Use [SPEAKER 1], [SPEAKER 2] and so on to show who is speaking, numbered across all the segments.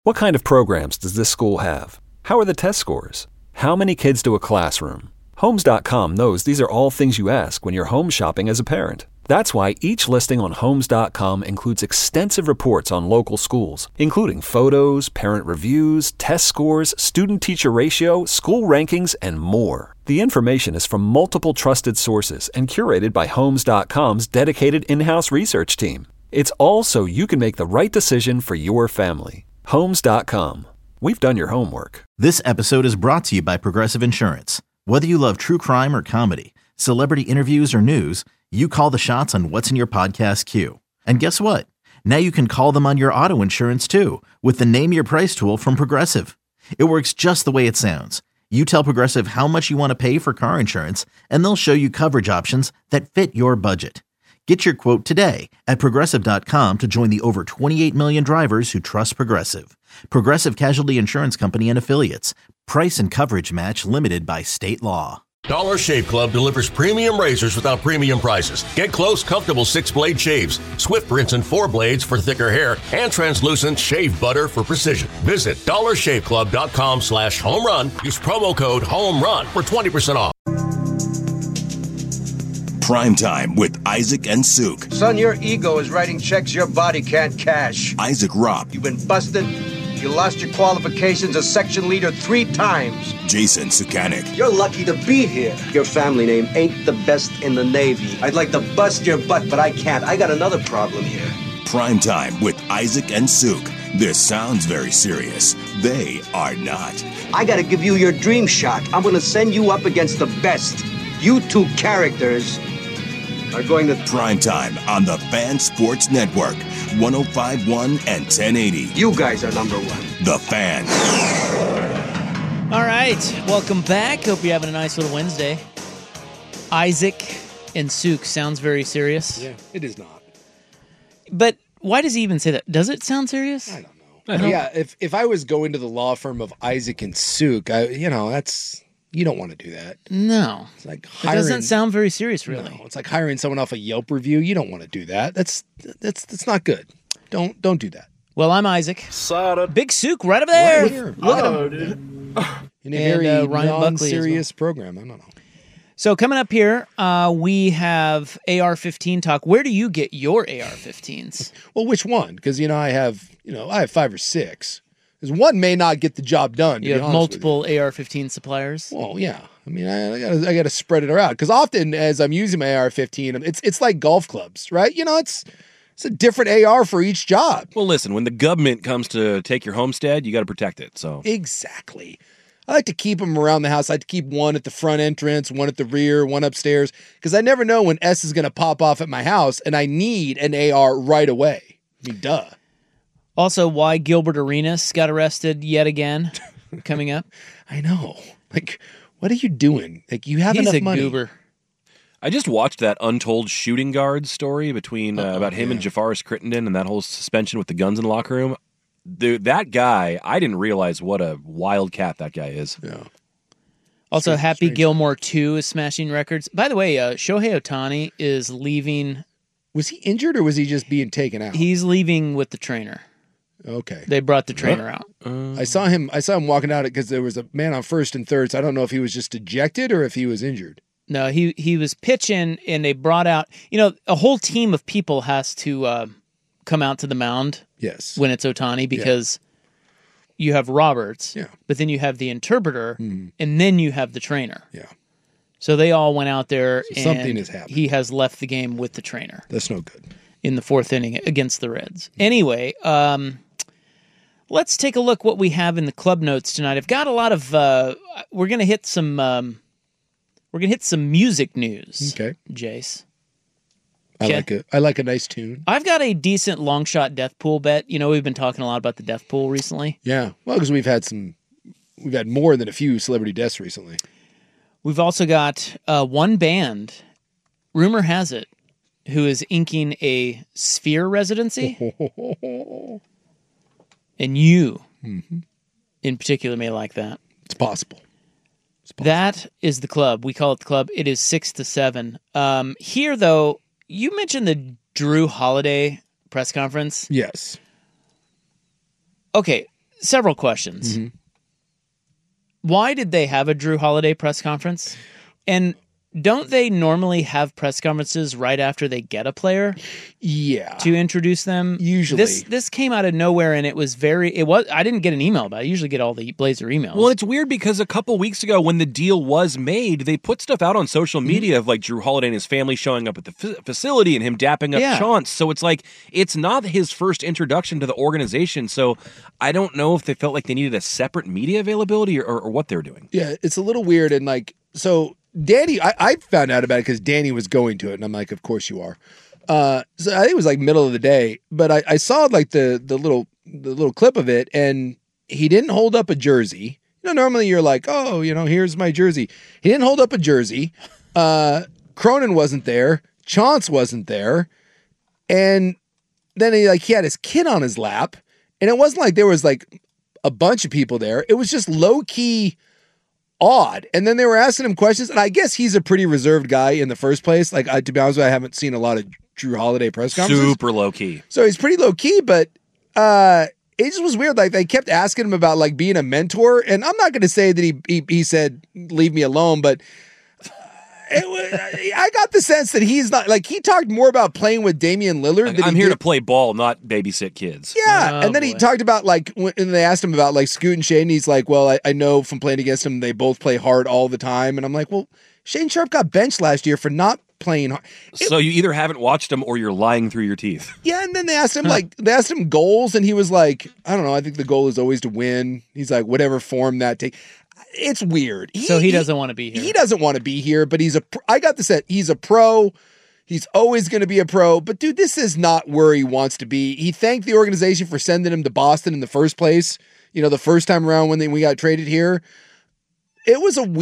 [SPEAKER 1] What kind of programs does this school have? How are the test scores? How many kids do a classroom? Homes.com knows these are all things you ask when you're home shopping as a parent. That's why each listing on Homes.com includes extensive reports on local schools, including photos, parent reviews, test scores, student-teacher ratio, school rankings, and more. The information is from multiple trusted sources and curated by Homes.com's dedicated in-house research team. It's all so you can make the right decision for your family. Homes.com. We've done your homework.
[SPEAKER 2] This episode is brought to you by Progressive Insurance. Whether you love true crime or comedy, celebrity interviews or news, you call the shots on what's in your podcast queue. And guess what? Now you can call them on your auto insurance too with the Name Your Price tool from Progressive. It works just the way it sounds. You tell Progressive how much you want to pay for car insurance, and they'll show you coverage options that fit your budget. Get your quote today at Progressive.com to join the over 28 million drivers who trust Progressive. Progressive Casualty Insurance Company and Affiliates. Price and coverage match limited by state law.
[SPEAKER 3] Dollar Shave Club delivers premium razors without premium prices. Get close, comfortable 6-blade shaves, Swift rinse and 4 blades for thicker hair, and translucent shave butter for precision. Visit dollarshaveclub.com/home run. Use promo code HOMERUN for 20% off.
[SPEAKER 4] Primetime with Isaac and Suk.
[SPEAKER 5] Son, your ego is writing checks your body can't cash.
[SPEAKER 4] Isaac Robb.
[SPEAKER 5] You've been busted. You lost your qualifications as section leader 3 times.
[SPEAKER 4] Jason Sukanik.
[SPEAKER 5] You're lucky to be here. Your family name ain't the best in the Navy. I'd like to bust your butt, but I can't. I got another problem here.
[SPEAKER 4] Primetime with Isaac and Suk. This sounds very serious. They are not.
[SPEAKER 5] I gotta give you your dream shot. I'm gonna send you up against the best. You 2 characters are going to...
[SPEAKER 4] Primetime on the Fan Sports Network. 105.1 and 1080.
[SPEAKER 5] You guys are number 1.
[SPEAKER 4] The Fan.
[SPEAKER 6] All right, welcome back. Hope you're having a nice little Wednesday. Isaac and Suk sounds very serious.
[SPEAKER 7] Yeah, it is not.
[SPEAKER 6] But why does he even say that? Does it sound serious?
[SPEAKER 7] I don't know. Yeah, if I was going to the law firm of Isaac and Suk, that's... You don't want to do that.
[SPEAKER 6] No.
[SPEAKER 7] It's like
[SPEAKER 6] hiring, it doesn't sound very serious, really.
[SPEAKER 7] No, it's like hiring someone off a Yelp review. You don't want to do that. That's not good. Don't do that.
[SPEAKER 6] Well, I'm Isaac. Big Suk right over there.
[SPEAKER 7] Right here.
[SPEAKER 6] Look at him.
[SPEAKER 7] In a very non-serious program. I don't know.
[SPEAKER 6] So coming up here, we have AR-15 talk. Where do you get your AR-15s?
[SPEAKER 7] Well, which one? Because I have 5 or 6. Because one may not get the job done.
[SPEAKER 6] You have multiple AR-15 suppliers?
[SPEAKER 7] Well, yeah. I mean, I got to spread it around. Because often as I'm using my AR-15, it's like golf clubs, right? It's a different AR for each job.
[SPEAKER 8] Well, listen, when the government comes to take your homestead, you got to protect it. So
[SPEAKER 7] exactly. I like to keep them around the house. I like to keep one at the front entrance, one at the rear, one upstairs. Because I never know when S is going to pop off at my house, and I need an AR right away. I mean, duh.
[SPEAKER 6] Also, why Gilbert Arenas got arrested yet again coming up.
[SPEAKER 7] I know. Like, what are you doing? Like, you have enough money.
[SPEAKER 6] He's a goober.
[SPEAKER 8] I just watched that Untold Shooting Guard story between about him and Jafaris Crittenden and that whole suspension with the guns in the locker room. That guy, I didn't realize what a wild cat that guy is.
[SPEAKER 7] Yeah.
[SPEAKER 6] Also, Happy Gilmore 2 is smashing records. By the way, Shohei Ohtani is leaving.
[SPEAKER 7] Was he injured or was he just being taken out?
[SPEAKER 6] He's leaving with the trainer.
[SPEAKER 7] Okay.
[SPEAKER 6] They brought the trainer out.
[SPEAKER 7] I saw him walking out because there was a man on first and third, so I don't know if he was just ejected or if he was injured.
[SPEAKER 6] No, he was pitching, and they brought out, a whole team of people has to come out to the mound.
[SPEAKER 7] Yes.
[SPEAKER 6] When it's Ohtani, because you have Roberts,
[SPEAKER 7] yeah,
[SPEAKER 6] but then you have the interpreter, and then you have the trainer.
[SPEAKER 7] Yeah.
[SPEAKER 6] So they all went out there,
[SPEAKER 7] so
[SPEAKER 6] and
[SPEAKER 7] something has happened.
[SPEAKER 6] He has left the game with the trainer.
[SPEAKER 7] That's no good.
[SPEAKER 6] In the 4th inning against the Reds. Anyway, let's take a look what we have in the club notes tonight. I've got a lot of. We're gonna hit some. We're gonna hit some music news.
[SPEAKER 7] Okay,
[SPEAKER 6] Jace.
[SPEAKER 7] I like a nice tune.
[SPEAKER 6] I've got a decent long shot death pool bet. We've been talking a lot about the death pool recently.
[SPEAKER 7] Yeah, well, because we've had more than a few celebrity deaths recently.
[SPEAKER 6] We've also got one band. Rumor has it, who is inking a Sphere residency. And you, in particular, may like that.
[SPEAKER 7] It's possible.
[SPEAKER 6] That is the club. We call it the club. It is 6 to 7. Here, though, you mentioned the Drew Holiday press conference.
[SPEAKER 7] Yes.
[SPEAKER 6] Okay, several questions.
[SPEAKER 7] Mm-hmm.
[SPEAKER 6] Why did they have a Drew Holiday press conference? And don't they normally have press conferences right after they get a player?
[SPEAKER 7] Yeah.
[SPEAKER 6] To introduce them?
[SPEAKER 7] Usually.
[SPEAKER 6] This came out of nowhere, and it was I didn't get an email about it. I usually get all the Blazer emails.
[SPEAKER 8] Well, it's weird because a couple weeks ago when the deal was made, they put stuff out on social media of like Drew Holiday and his family showing up at the facility and him dapping up Chauncey. So it's like, it's not his first introduction to the organization. So I don't know if they felt like they needed a separate media availability or what they're doing.
[SPEAKER 7] Yeah, it's a little weird. And like, so Danny, I found out about it because Danny was going to it, and I'm like, of course you are. So I think it was like middle of the day, but I saw like the little clip of it, and he didn't hold up a jersey. Normally you're like, oh, here's my jersey. He didn't hold up a jersey. Cronin wasn't there. Chauncey wasn't there, and then he had his kid on his lap, and it wasn't like there was like a bunch of people there. It was just low key odd. And then they were asking him questions, and I guess he's a pretty reserved guy in the first place. Like, to be honest with you, I haven't seen a lot of Drew Holiday press conferences.
[SPEAKER 8] Super low key.
[SPEAKER 7] So he's pretty low key, but it just was weird. Like, they kept asking him about like being a mentor, and I'm not going to say that he said leave me alone, but I got the sense that he's not, like, he talked more about playing with Damian Lillard.
[SPEAKER 8] I'm here to play ball, not babysit kids.
[SPEAKER 7] Yeah, and then he talked about, like, when they asked him about, like, Scoot and Shane, he's like, well, I know from playing against him, they both play hard all the time. And I'm like, well, Shane Sharp got benched last year for not playing hard.
[SPEAKER 8] So you either haven't watched him or you're lying through your teeth.
[SPEAKER 7] Yeah, and then they asked him, goals, and he was like, I don't know, I think the goal is always to win. He's like, whatever form that takes. It's weird.
[SPEAKER 6] So he doesn't want to be here.
[SPEAKER 7] He doesn't want to be here, but I got the set. He's a pro. He's always going to be a pro. But, dude, this is not where he wants to be. He thanked the organization for sending him to Boston in the first place. The first time around when we got traded here. I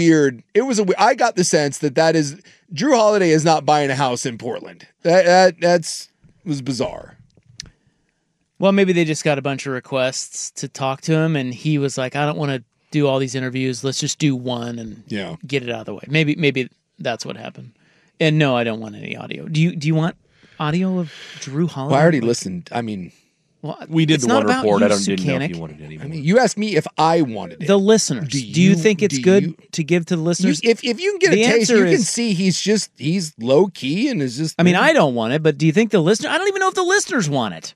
[SPEAKER 7] got the sense that is Drew Holiday is not buying a house in Portland. That was bizarre.
[SPEAKER 6] Well, maybe they just got a bunch of requests to talk to him, and he was like, I don't want to do all these interviews. Let's just do one and get it out of the way. Maybe that's what happened. And no, I don't want any audio. Do you want audio of Drew Holiday?
[SPEAKER 7] Well, I already listened. I mean,
[SPEAKER 8] we did the one report. I didn't know if you wanted it anymore.
[SPEAKER 7] I mean, you asked me if I wanted it.
[SPEAKER 6] The listeners. Do you think it's good to give to the listeners?
[SPEAKER 7] If you can get a taste, you can see he's low key and is just.
[SPEAKER 6] I mean, I don't want it, but do you think the listener? I don't even know if the listeners want it.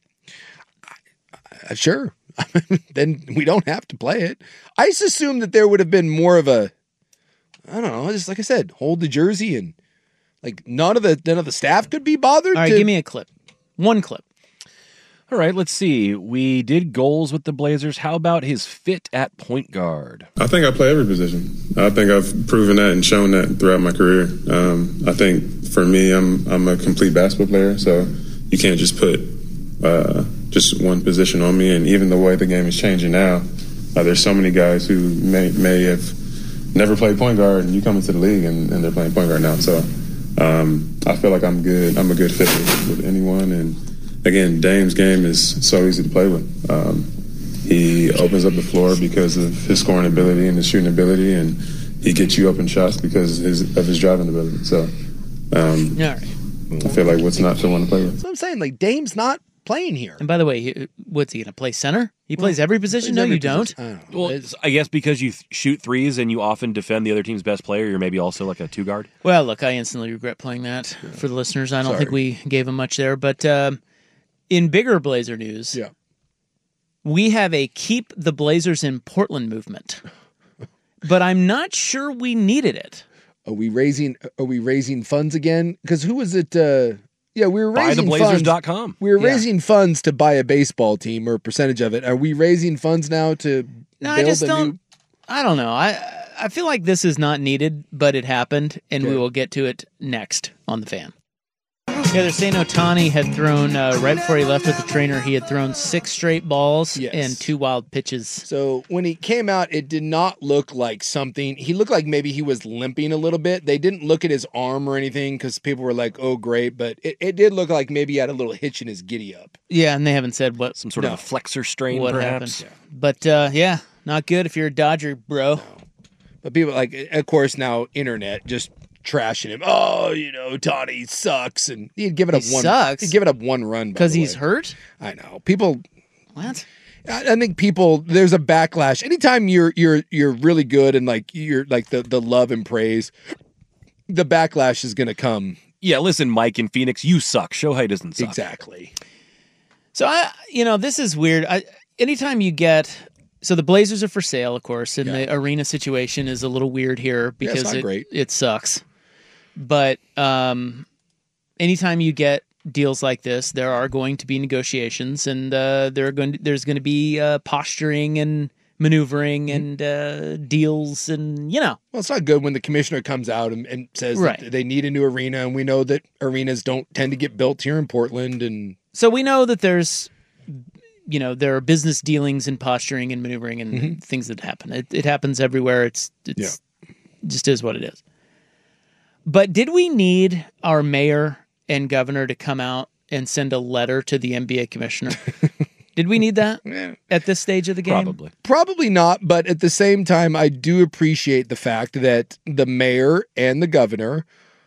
[SPEAKER 7] Sure. Then we don't have to play it. I just assumed that there would have been more of a, I don't know, just like I said, hold the jersey and like none of the staff could be bothered.
[SPEAKER 6] All right, give me a clip. One clip.
[SPEAKER 8] All right, let's see. We did goals with the Blazers. How about his fit at point guard?
[SPEAKER 9] I think I play every position. I think I've proven that and shown that throughout my career. I think for me, I'm a complete basketball player, so you can't just put just one position on me. And even the way the game is changing now, there's so many guys who may have never played point guard, and you come into the league and they're playing point guard now. So I feel like I'm good. I'm a good fit with anyone. And again, Dame's game is so easy to play with. He opens up the floor because of his scoring ability and his shooting ability, and he gets you open shots because of his driving ability. So I feel like what's not to want to play with.
[SPEAKER 7] So I'm saying, like, Dame's not playing here.
[SPEAKER 6] And by the way, what's he going to play center? He plays every position? No, you don't.
[SPEAKER 8] Well, I guess because you shoot threes and you often defend the other team's best player, you're maybe also like a two guard.
[SPEAKER 6] Well, look, I instantly regret playing that for the listeners. I don't think we gave him much there. But in bigger Blazer news, we have a Keep the Blazers in Portland movement. But I'm not sure we needed it.
[SPEAKER 7] Are we raising funds again? Because who was it? We were raising
[SPEAKER 8] BuyTheBlazers.com.
[SPEAKER 7] We were raising funds to buy a baseball team or a percentage of it. Are we raising funds now to build
[SPEAKER 6] I don't know. I feel like this is not needed, but it happened, and we will get to it next on The Fan. Yeah, they're saying Ohtani had thrown, right before he left with the trainer, he had thrown 6 straight balls and 2 wild pitches.
[SPEAKER 7] So when he came out, it did not look like something. He looked like maybe he was limping a little bit. They didn't look at his arm or anything because people were like, oh, great. But it did look like maybe he had a little hitch in his giddy up.
[SPEAKER 6] Yeah, and they haven't said what.
[SPEAKER 8] Some sort of a flexor strain,
[SPEAKER 6] what
[SPEAKER 8] perhaps.
[SPEAKER 6] Happened. But, not good if you're a Dodger, bro.
[SPEAKER 7] No. But people, like, of course, now internet just trashing him. Oh, Ohtani sucks, and he'd give it up one.
[SPEAKER 6] Sucks.
[SPEAKER 7] He'd give it up one run
[SPEAKER 6] because he's hurt.
[SPEAKER 7] I know people.
[SPEAKER 6] What?
[SPEAKER 7] I think there's a backlash. Anytime you're really good and like you're like the love and praise, the backlash is going to come.
[SPEAKER 8] Yeah, listen, Mike in Phoenix, you suck. Shohei doesn't suck.
[SPEAKER 7] Exactly.
[SPEAKER 6] So this is weird. Anytime you get, so the Blazers are for sale, of course, and the arena situation is a little weird here because it sucks. But anytime you get deals like this, there are going to be negotiations, and there's going to be posturing and maneuvering and deals, and
[SPEAKER 7] Well, it's not good when the commissioner comes out and says that they need a new arena, and we know that arenas don't tend to get built here in Portland, and
[SPEAKER 6] so we know that there's, there are business dealings and posturing and maneuvering and things that happen. It happens everywhere. It's just is what it is. But did we need our mayor and governor to come out and send a letter to the NBA commissioner? Did we need that at this stage of the game?
[SPEAKER 7] Probably not, but at the same time, I do appreciate the fact that the mayor and the governor,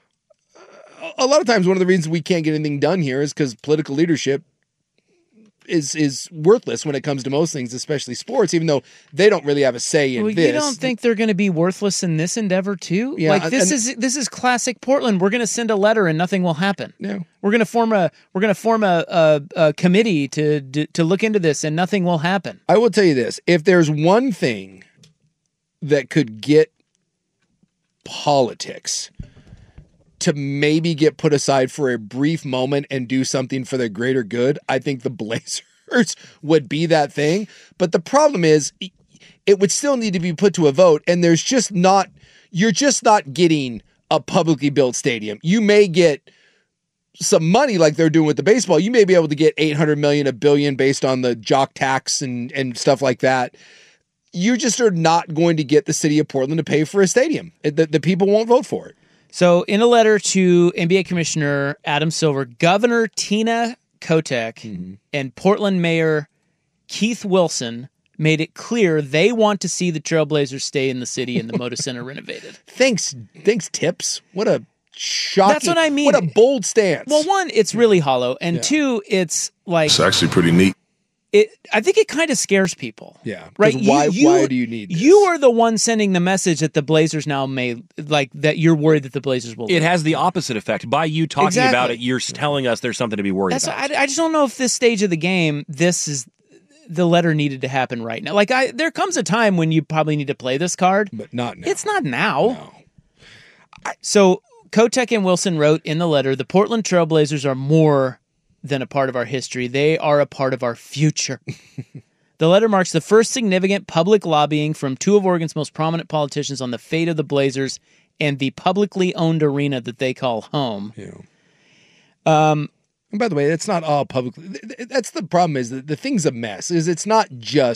[SPEAKER 7] a lot of times one of the reasons we can't get anything done here is because political leadership is worthless when it comes to most things, especially sports, even though they don't really have a say in this.
[SPEAKER 6] You don't think they're going to be worthless in this endeavor too?
[SPEAKER 7] Yeah,
[SPEAKER 6] like this is classic Portland. We're going to send a letter and nothing will happen.
[SPEAKER 7] Yeah.
[SPEAKER 6] We're going to form a committee to look into this and nothing will happen.
[SPEAKER 7] I will tell you this: if there's one thing that could get politics to maybe get put aside for a brief moment and do something for the greater good, I think the Blazers would be that thing. But the problem is it would still need to be put to a vote, and you're just not getting a publicly built stadium. You may get some money like they're doing with the baseball. You may be able to get $800 million, $1 billion based on the jock tax and stuff like that. You just are not going to get the city of Portland to pay for a stadium. The people won't vote for it.
[SPEAKER 6] So in a letter to NBA Commissioner Adam Silver, Governor Tina Kotek and Portland Mayor Keith Wilson made it clear they want to see the Trailblazers stay in the city and the Moda Center renovated.
[SPEAKER 7] Thanks, Tips. What a shocking...
[SPEAKER 6] That's what I mean.
[SPEAKER 7] What a bold stance.
[SPEAKER 6] Well, one, it's really hollow, and two, it's like...
[SPEAKER 10] It's actually pretty neat.
[SPEAKER 6] I think it kind of scares people.
[SPEAKER 7] Yeah.
[SPEAKER 6] Right.
[SPEAKER 7] Why do you need this?
[SPEAKER 6] You are the one sending the message that the Blazers now may like that you're worried that the Blazers will.
[SPEAKER 8] It has the opposite effect. By you talking about it, you're telling us there's something to be worried about.
[SPEAKER 6] I just don't know if this stage of the game, this is the letter needed to happen right now. Like there comes a time when you probably need to play this card,
[SPEAKER 7] but not now.
[SPEAKER 6] It's not now. No. So Kotek and Wilson wrote in the letter, the Portland Trailblazers are more than a part of our history. They are a part of our future. The letter marks the first significant public lobbying from two of Oregon's most prominent politicians on the fate of the Blazers and the publicly owned arena that they call home.
[SPEAKER 7] Yeah. And by the way, it's not all public. That's the problem is that the thing's a mess. It's not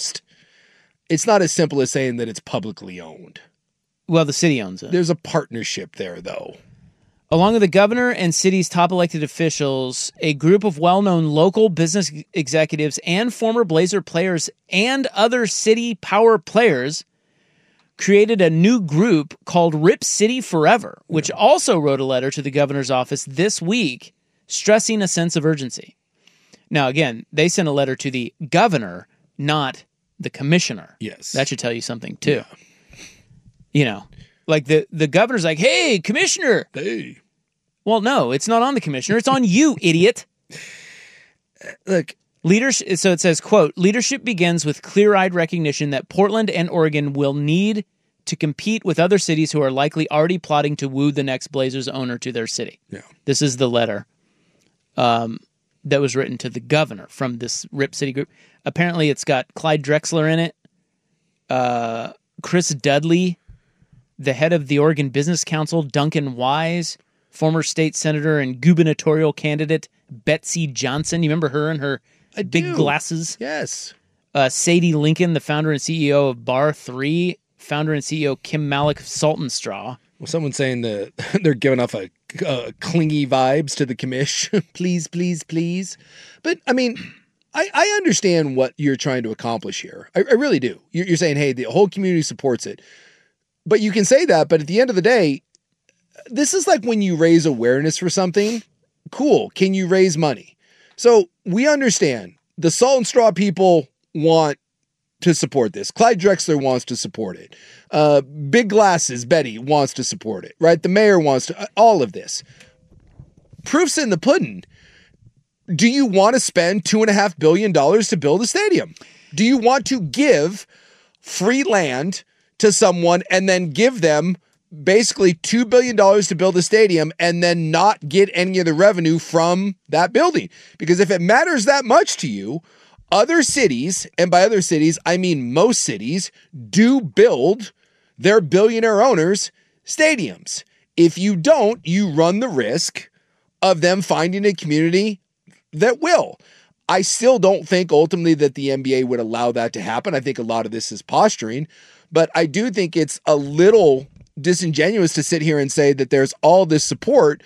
[SPEAKER 7] as simple as saying that it's publicly owned.
[SPEAKER 6] Well, the city owns it.
[SPEAKER 7] There's a partnership there, though.
[SPEAKER 6] Along with the governor and city's top elected officials, a group of well-known local business executives and former Blazer players and other city power players created a new group called Rip City Forever, which also wrote a letter to the governor's office this week stressing a sense of urgency. Now, again, they sent a letter to the governor, not the commissioner.
[SPEAKER 7] Yes.
[SPEAKER 6] That should tell you something, too. Yeah. Like the governor's like, hey, commissioner.
[SPEAKER 7] Hey.
[SPEAKER 6] Well, no, it's not on the commissioner. It's on you, idiot.
[SPEAKER 7] Look.
[SPEAKER 6] Leadership. So it says, quote, leadership begins with clear-eyed recognition that Portland and Oregon will need to compete with other cities who are likely already plotting to woo the next Blazers owner to their city.
[SPEAKER 7] Yeah.
[SPEAKER 6] This is the letter that was written to the governor from this Rip City group. Apparently it's got Clyde Drexler in it, Chris Dudley, the head of the Oregon Business Council, Duncan Wise, former state senator and gubernatorial candidate Betsy Johnson. You remember her and her big glasses?
[SPEAKER 7] Yes.
[SPEAKER 6] Sadie Lincoln, the founder and CEO of Bar 3, founder and CEO Kim Malik of Salt and Straw.
[SPEAKER 7] Well, someone's saying that they're giving off a clingy vibes to the commish. Please, please, please. But, I mean, I understand what you're trying to accomplish here. I really do. You're saying, hey, the whole community supports it. But you can say that, but at the end of the day, this is like when you raise awareness for something. Cool. Can you raise money? So we understand the Salt and Straw people want to support this. Clyde Drexler wants to support it. Big Glasses, Betty, wants to support it, right? The mayor wants to, all of this. Proof's in the pudding. Do you want to spend $2.5 billion to build a stadium? Do you want to give free land to someone and then give them basically $2 billion to build a stadium and then not get any of the revenue from that building? Because if it matters that much to you, other cities, and by other cities, I mean most cities, do build their billionaire owners stadiums. If you don't, you run the risk of them finding a community that will. I still don't think ultimately that the NBA would allow that to happen. I think a lot of this is posturing, but I do think it's a little disingenuous to sit here and say that there's all this support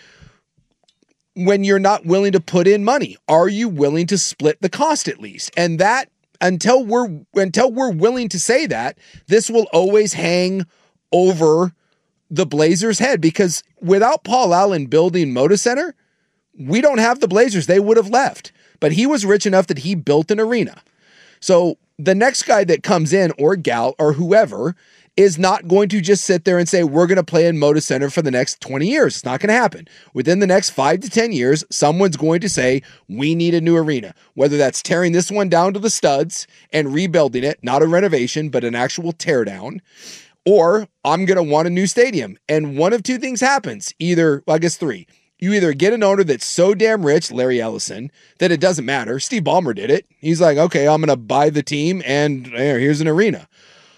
[SPEAKER 7] when you're not willing to put in money. Are you willing to split the cost at least? And that until we're willing to say that, this will always hang over the Blazers' head, because without Paul Allen building Moda Center, we don't have the Blazers. They would have left. But he was rich enough that he built an arena. So the next guy that comes in, or gal or whoever, is not going to just sit there and say, we're going to play in Moda Center for the next 20 years. It's not going to happen. Within the next 5 to 10 years, someone's going to say, we need a new arena. Whether that's tearing this one down to the studs and rebuilding it, not a renovation, but an actual teardown, or I'm going to want a new stadium. And one of two things happens. Either, well, I guess three. You either get an owner that's so damn rich, Larry Ellison, that it doesn't matter. Steve Ballmer did it. He's like, okay, I'm going to buy the team and here's an arena.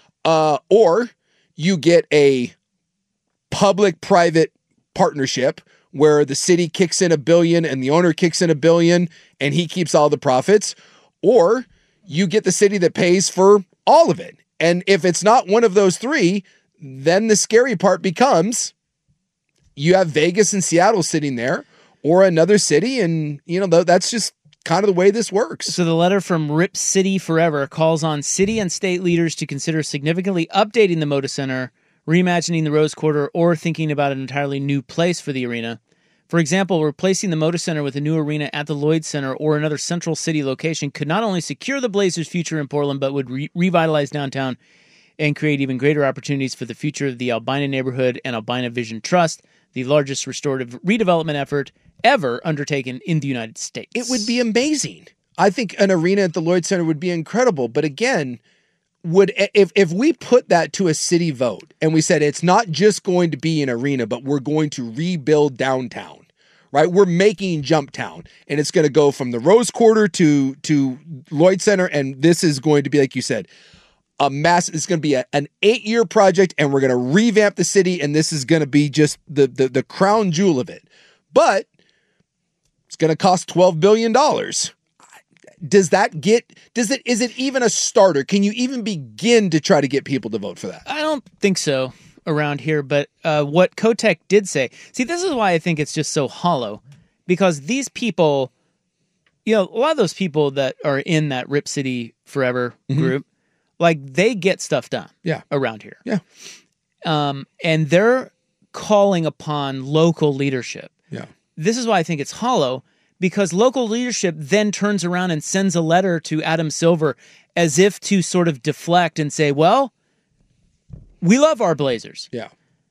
[SPEAKER 7] Or you get a public-private partnership where the city kicks in $1 billion and the owner kicks in $1 billion and he keeps all the profits. Or you get the city that pays for all of it. And if it's not one of those three, then the scary part becomes you have Vegas and Seattle sitting there, or another city, and that's just kind of the way this works.
[SPEAKER 6] So the letter from Rip City Forever calls on city and state leaders to consider significantly updating the Moda Center, reimagining the Rose Quarter, or thinking about an entirely new place for the arena. For example, replacing the Moda Center with a new arena at the Lloyd Center or another central city location could not only secure the Blazers' future in Portland, but would revitalize downtown and create even greater opportunities for the future of the Albina neighborhood and Albina Vision Trust, the largest restorative redevelopment effort ever undertaken in the United States.
[SPEAKER 7] It would be amazing. I think an arena at the Lloyd Center would be incredible. But again, if we put that to a city vote and we said it's not just going to be an arena, but we're going to rebuild downtown, right? We're making Jumptown, and it's going to go from the Rose Quarter to Lloyd Center, and this is going to be, like you said, it's going to be an 8-year project, and we're going to revamp the city, and this is going to be just the crown jewel of it. But it's going to cost $12 billion. Is it even a starter? Can you even begin to try to get people to vote for that?
[SPEAKER 6] I don't think so around here, but what Kotek did say, this is why I think it's just so hollow, because these people, a lot of those people that are in that Rip City Forever group, like, they get stuff done around here.
[SPEAKER 7] Yeah.
[SPEAKER 6] And they're calling upon local leadership.
[SPEAKER 7] Yeah.
[SPEAKER 6] This is why I think it's hollow, because local leadership then turns around and sends a letter to Adam Silver as if to sort of deflect and say, well, we love our Blazers.
[SPEAKER 7] Yeah.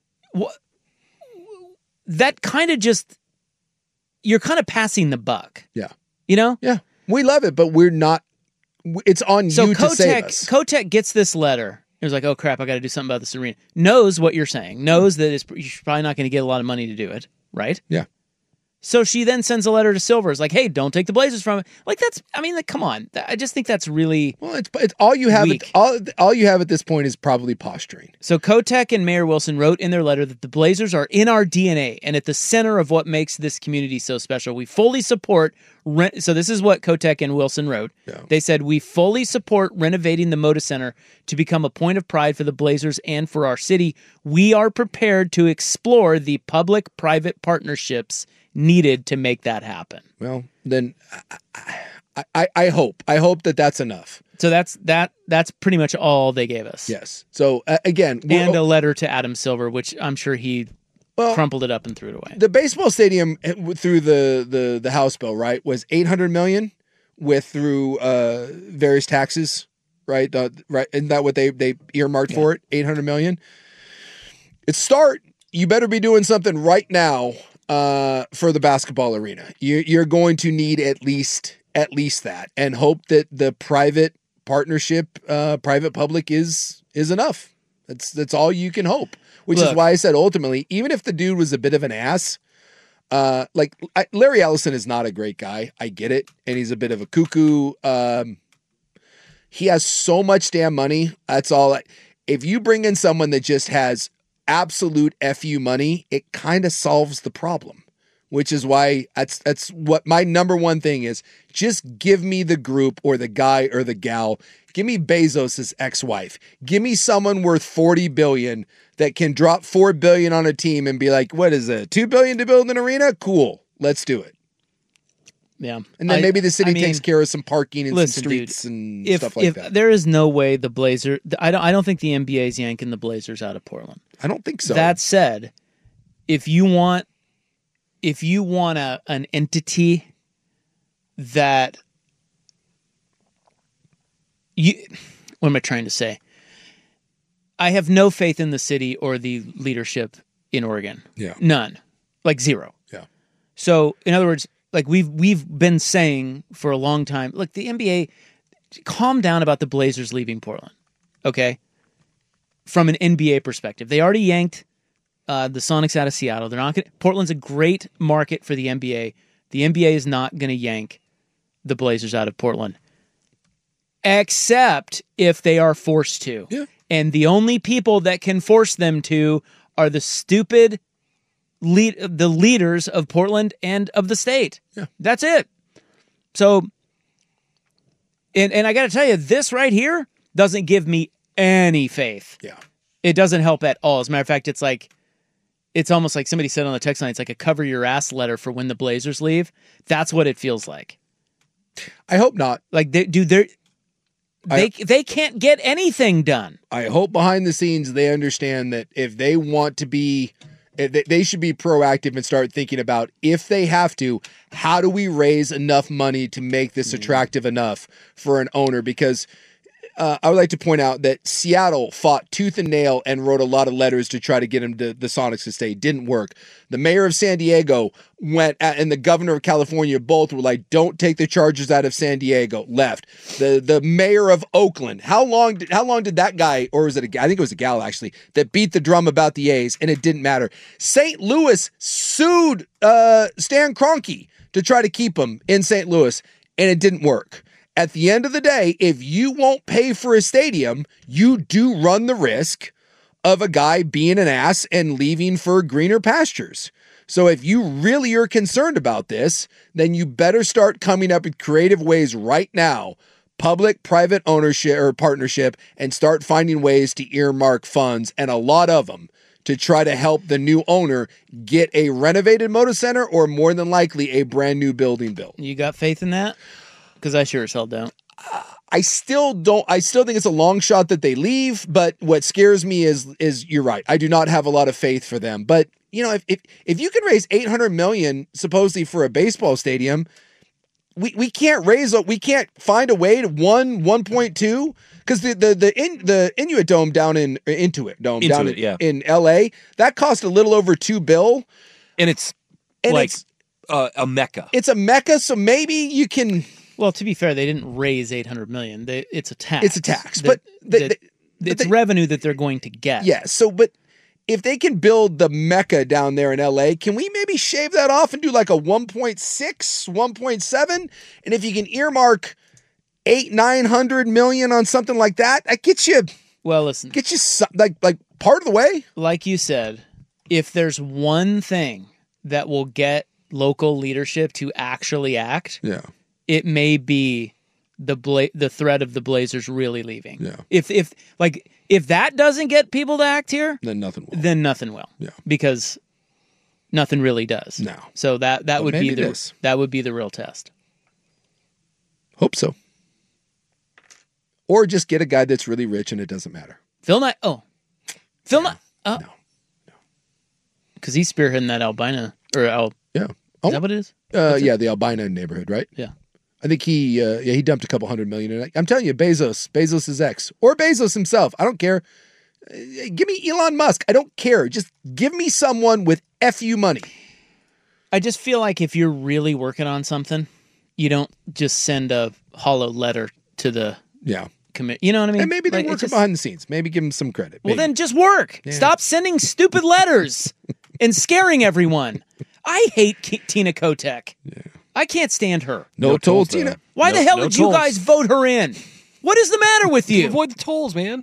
[SPEAKER 6] That kind of just, you're kind of passing the buck.
[SPEAKER 7] Yeah.
[SPEAKER 6] Yeah.
[SPEAKER 7] We love it, but we're not. It's on you to save us.
[SPEAKER 6] Kotek gets this letter. It was like, oh, crap, I got to do something about this arena. Knows what you're saying. Knows that you're probably not going to get a lot of money to do it, right?
[SPEAKER 7] Yeah.
[SPEAKER 6] So she then sends a letter to Silver. It's like, hey, don't take the Blazers from it. Like, come on. I just think that's really
[SPEAKER 7] it's all you have.
[SPEAKER 6] weak.
[SPEAKER 7] All you have at this point is probably posturing.
[SPEAKER 6] So Kotek and Mayor Wilson wrote in their letter that the Blazers are in our DNA and at the center of what makes this community so special. We fully support. So this is what Kotek and Wilson wrote.
[SPEAKER 7] Yeah.
[SPEAKER 6] They said, we fully support renovating the Moda Center to become a point of pride for the Blazers and for our city. We are prepared to explore the public-private partnerships needed to make that happen.
[SPEAKER 7] Well, then I hope that that's enough.
[SPEAKER 6] So that's pretty much all they gave us.
[SPEAKER 7] Yes. So again,
[SPEAKER 6] and a letter to Adam Silver, which I'm sure he crumpled it up and threw it away.
[SPEAKER 7] The baseball stadium through the House bill, right, was $800 million through various taxes right? Right? Isn't that what they earmarked for it? $800 million. It's start. You better be doing something right now for the basketball arena. You're going to need at least that, and hope that the private partnership, private public is enough. That's all you can hope. Which is why I said ultimately, even if the dude was a bit of an ass, Larry Ellison is not a great guy. I get it, and he's a bit of a cuckoo. He has so much damn money. That's all. If you bring in someone that just has absolute FU money, it kind of solves the problem, which is why that's what my number one thing is. Just give me the group or the guy or the gal. Give me Bezos' ex-wife. Give me someone worth $40 billion that can drop $4 billion on a team and be like, what is it, $2 billion to build an arena? Cool. Let's do it.
[SPEAKER 6] Yeah.
[SPEAKER 7] And then maybe the city takes care of some parking and some streets,
[SPEAKER 6] dude,
[SPEAKER 7] and stuff like that.
[SPEAKER 6] There is no way the Blazers, I don't think the NBA is yanking the Blazers out of Portland.
[SPEAKER 7] I don't think so.
[SPEAKER 6] That said, if you want an entity that what am I trying to say? I have no faith in the city or the leadership in Oregon.
[SPEAKER 7] Yeah.
[SPEAKER 6] None. Like zero.
[SPEAKER 7] Yeah.
[SPEAKER 6] So, in other words, like we've been saying for a long time, look, the NBA, calm down about the Blazers leaving Portland. Okay? From an NBA perspective. They already yanked the Sonics out of Seattle. They're not going. Portland's a great market for the NBA. The NBA is not going to yank the Blazers out of Portland, except if they are forced to.
[SPEAKER 7] Yeah.
[SPEAKER 6] And the only people that can force them to are the stupid the leaders of Portland and of the state.
[SPEAKER 7] Yeah.
[SPEAKER 6] That's it. So, and I got to tell you, this right here doesn't give me any faith.
[SPEAKER 7] Yeah.
[SPEAKER 6] It doesn't help at all. As a matter of fact, it's almost like somebody said on the text line, it's like a cover your ass letter for when the Blazers leave. That's what it feels like.
[SPEAKER 7] I hope not.
[SPEAKER 6] Like, they can't get anything done.
[SPEAKER 7] I hope behind the scenes they understand that if they want to be, they should be proactive and start thinking about, if they have to, how do we raise enough money to make this attractive enough for an owner? Because I would like to point out that Seattle fought tooth and nail and wrote a lot of letters to try to get him to the Sonics to stay. Didn't work. The mayor of San Diego and the governor of California both were like, don't take the Chargers out of San Diego. Left. The mayor of Oakland. How long did that guy, or was it I think it was a gal actually, that beat the drum about the A's, and it didn't matter. St. Louis sued Stan Kroenke to try to keep him in St. Louis, and it didn't work. At the end of the day, if you won't pay for a stadium, you do run the risk of a guy being an ass and leaving for greener pastures. So if you really are concerned about this, then you better start coming up with creative ways right now, public-private ownership or partnership, and start finding ways to earmark funds, and a lot of them, to try to help the new owner get a renovated Moda Center, or more than likely a brand new building built.
[SPEAKER 6] You got faith in that? Because I sure as hell don't.
[SPEAKER 7] I still don't. I still think it's a long shot that they leave. But what scares me is you're right. I do not have a lot of faith for them. But you know, if you can raise $800 million supposedly for a baseball stadium, we can't find a way to 1.2, because the Inuit Dome down in in LA, that cost a little over $2 billion,
[SPEAKER 8] and it's a mecca.
[SPEAKER 7] It's a mecca, so maybe you can.
[SPEAKER 6] Well, to be fair, they didn't raise $800 million. It's a tax.
[SPEAKER 7] It's a tax,
[SPEAKER 6] it's revenue that they're going to get.
[SPEAKER 7] Yeah. So, but if they can build the mecca down there in LA, can we maybe shave that off and do like a 1.6, 1.7? And if you can earmark $800-900 million on something like that, that gets you.
[SPEAKER 6] Well, listen,
[SPEAKER 7] like part of the way.
[SPEAKER 6] Like you said, if there's one thing that will get local leadership to actually act,
[SPEAKER 7] yeah,
[SPEAKER 6] it may be the threat of the Blazers really leaving.
[SPEAKER 7] Yeah.
[SPEAKER 6] If that doesn't get people to act here,
[SPEAKER 7] then nothing will.
[SPEAKER 6] Yeah. Because nothing really does.
[SPEAKER 7] No.
[SPEAKER 6] So that would be the real test.
[SPEAKER 7] Hope so. Or just get a guy that's really rich and it doesn't matter.
[SPEAKER 6] Phil Knight. Oh. Phil Knight. No. Because he's spearheading that Albina or
[SPEAKER 7] Yeah.
[SPEAKER 6] Is that what it is?
[SPEAKER 7] Yeah, the Albina neighborhood, right?
[SPEAKER 6] Yeah.
[SPEAKER 7] I think he dumped a couple $100 million in it. I'm telling you, Bezos is X, or Bezos himself. I don't care. Give me Elon Musk. I don't care. Just give me someone with FU money.
[SPEAKER 6] I just feel like if you're really working on something, you don't just send a hollow letter to the commit. You know what I mean?
[SPEAKER 7] And maybe they're working behind the scenes. Maybe give them some credit.
[SPEAKER 6] Well, then just work. Yeah. Stop sending stupid letters and scaring everyone. I hate Tina Kotek. Yeah. I can't stand her.
[SPEAKER 7] No tolls, Tina.
[SPEAKER 6] Why the hell did you guys vote her in? What is the matter with you?
[SPEAKER 8] Avoid the tolls, man.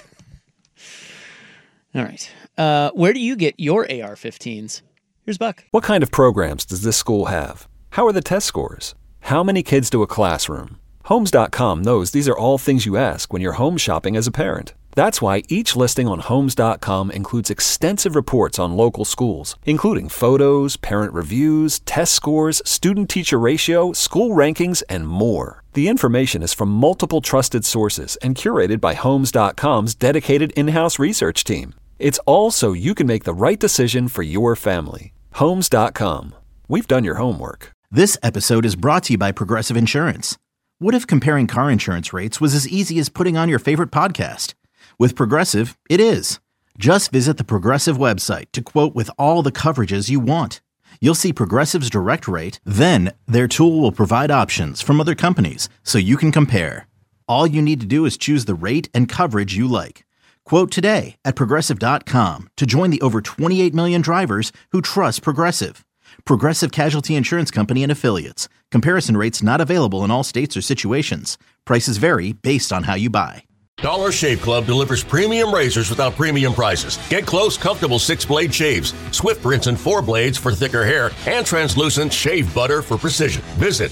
[SPEAKER 6] All right. Where do you get your AR-15s? Here's Buck.
[SPEAKER 1] What kind of programs does this school have? How are the test scores? How many kids do a classroom? Homes.com knows these are all things you ask when you're home shopping as a parent. That's why each listing on Homes.com includes extensive reports on local schools, including photos, parent reviews, test scores, student-teacher ratio, school rankings, and more. The information is from multiple trusted sources and curated by Homes.com's dedicated in-house research team. It's all so you can make the right decision for your family. Homes.com. We've done your homework.
[SPEAKER 2] This episode is brought to you by Progressive Insurance. What if comparing car insurance rates was as easy as putting on your favorite podcast? With Progressive, it is. Just visit the Progressive website to quote with all the coverages you want. You'll see Progressive's direct rate, then their tool will provide options from other companies so you can compare. All you need to do is choose the rate and coverage you like. Quote today at Progressive.com to join the over 28 million drivers who trust Progressive. Progressive Casualty Insurance Company and Affiliates. Comparison rates not available in all states or situations. Prices vary based on how you buy.
[SPEAKER 3] Dollar Shave Club delivers premium razors without premium prices. Get close, comfortable 6-blade shaves, Swift rinse and 4 blades for thicker hair, and translucent shave butter for precision. Visit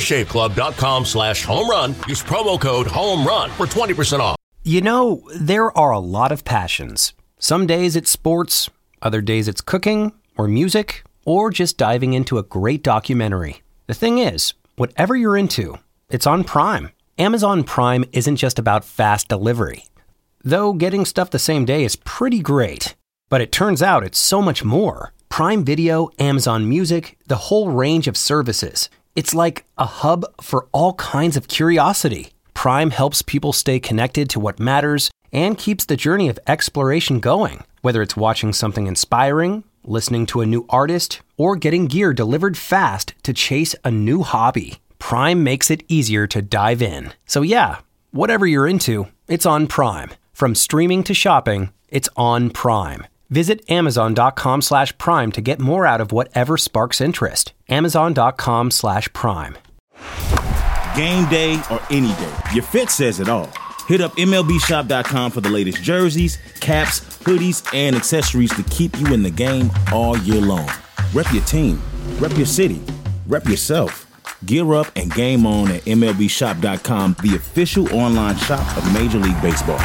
[SPEAKER 3] dollarshaveclub.com/home run. Use promo code HOMERUN for 20% off.
[SPEAKER 10] You know, there are a lot of passions. Some days it's sports, other days it's cooking or music, or just diving into a great documentary. The thing is, whatever you're into, it's on Prime. Amazon Prime isn't just about fast delivery. Though getting stuff the same day is pretty great. But it turns out it's so much more. Prime Video, Amazon Music, the whole range of services. It's like a hub for all kinds of curiosity. Prime helps people stay connected to what matters and keeps the journey of exploration going. Whether it's watching something inspiring, listening to a new artist, or getting gear delivered fast to chase a new hobby. Prime makes it easier to dive in. So yeah, whatever you're into, it's on Prime. From streaming to shopping, it's on Prime. Visit Amazon.com/Prime to get more out of whatever sparks interest. Amazon.com/Prime.
[SPEAKER 11] Game day or any day, your fit says it all. Hit up MLBshop.com for the latest jerseys, caps, hoodies, and accessories to keep you in the game all year long. Rep your team, rep your city, rep yourself. Gear up and game on at MLBshop.com, the official online shop of Major League Baseball.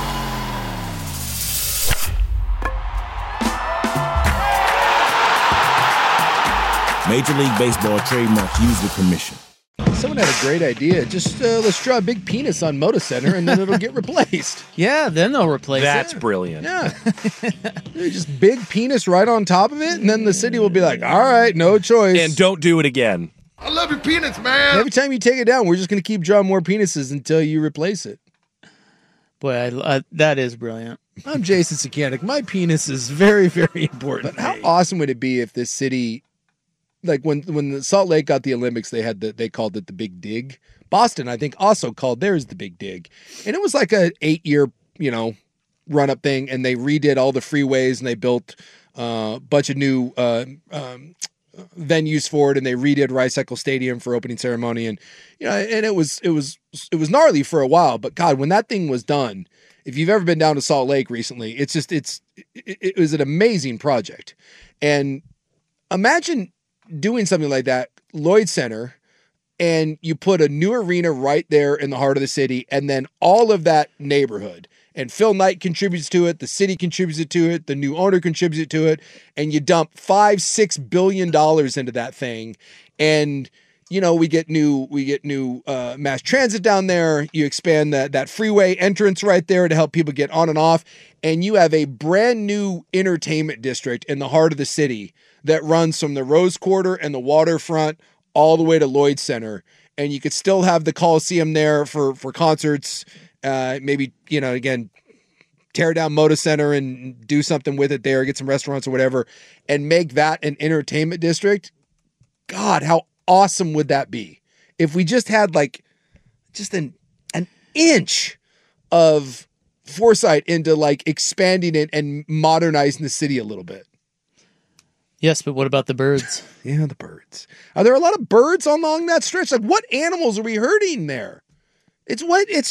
[SPEAKER 11] Major League Baseball trademark used with permission.
[SPEAKER 7] Someone had a great idea. Just let's draw a big penis on Moda Center and then it'll get replaced.
[SPEAKER 6] Yeah, then they'll replace
[SPEAKER 8] That's
[SPEAKER 6] it.
[SPEAKER 8] brilliant.
[SPEAKER 7] Yeah. Just big penis right on top of it, and then the city will be like, all right, no choice.
[SPEAKER 8] And don't do it again.
[SPEAKER 12] I love your penis, man.
[SPEAKER 7] Every time you take it down, we're just going to keep drawing more penises until you replace it.
[SPEAKER 6] Boy, that is brilliant.
[SPEAKER 7] I'm Jason Sakanik. My penis is very, very important. But how awesome would it be if this city, like when the Salt Lake got the Olympics, they called it the Big Dig. Boston, I think, also called theirs the Big Dig, and it was like a 8-year, run up thing, and they redid all the freeways and they built a bunch of new venues for it, and they redid Rice Eccles Stadium for opening ceremony, and and it was gnarly for a while. But God, when that thing was done, if you've ever been down to Salt Lake recently, it was an amazing project. And imagine doing something like that, Lloyd Center, and you put a new arena right there in the heart of the city, and then all of that neighborhood. And Phil Knight contributes to it. The city contributes to it. The new owner contributes to it. And you dump $5-6 billion into that thing. And, we get new mass transit down there. You expand that freeway entrance right there to help people get on and off. And you have a brand new entertainment district in the heart of the city that runs from the Rose Quarter and the waterfront all the way to Lloyd Center. and you could still have the Coliseum there for concerts. Maybe, again, tear down Moda Center and do something with it there, get some restaurants or whatever, and make that an entertainment district. God, how awesome would that be? If we just had just an inch of foresight into expanding it and modernizing the city a little bit.
[SPEAKER 6] Yes, but what about the birds?
[SPEAKER 7] Yeah, the birds. Are there a lot of birds along that stretch? What animals are we hurting there? What is